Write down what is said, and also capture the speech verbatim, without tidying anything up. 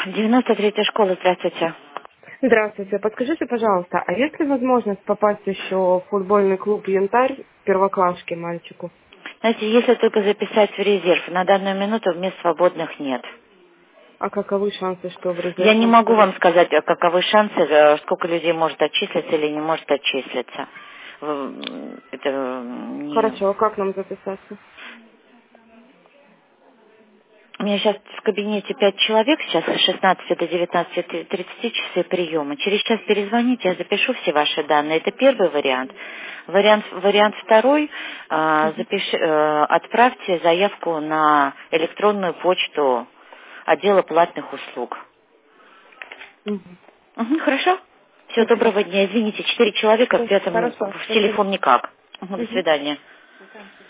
девяносто третья школа, здравствуйте. Здравствуйте. Подскажите, пожалуйста, а есть ли возможность попасть еще в футбольный клуб «Янтарь» первоклашке мальчику? Знаете, если только записать в резерв, на данную минуту мест свободных нет. А каковы шансы, что в Я резерв не он могу вам попадет? сказать, а каковы шансы, э, сколько людей может отчислиться или не может отчислиться. В- Это э, не... Хорошо, а как нам записаться? У меня сейчас в кабинете пять человек, сейчас с шестнадцати до девятнадцати тридцати часы приема. Через час перезвоните, я запишу все ваши данные. Это первый вариант. Вариант, вариант второй, а, запиши- э, отправьте заявку на электронную почту отдела платных услуг. Мгм. Мгм, хорошо? Всего Спасибо. доброго дня. Извините, четыре человека, Всё, при этом Хорошо, в спасибо. телефон никак. Мгм, до Мгм. свидания.